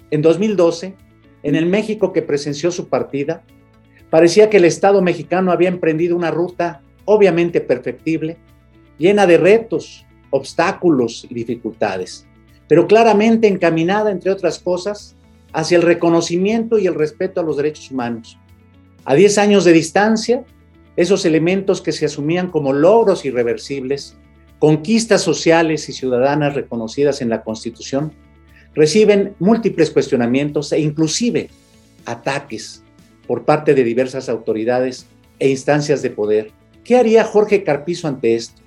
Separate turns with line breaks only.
En 2012, en el México que presenció su partida, parecía que el Estado mexicano había emprendido una ruta obviamente perfectible, llena de retos, obstáculos y dificultades, pero claramente encaminada, entre otras cosas, hacia el reconocimiento y el respeto a los derechos humanos. A 10 años de distancia, esos elementos que se asumían como logros irreversibles, conquistas sociales y ciudadanas reconocidas en la Constitución, reciben múltiples cuestionamientos e inclusive ataques por parte de diversas autoridades e instancias de poder. ¿Qué haría Jorge Carpizo ante esto?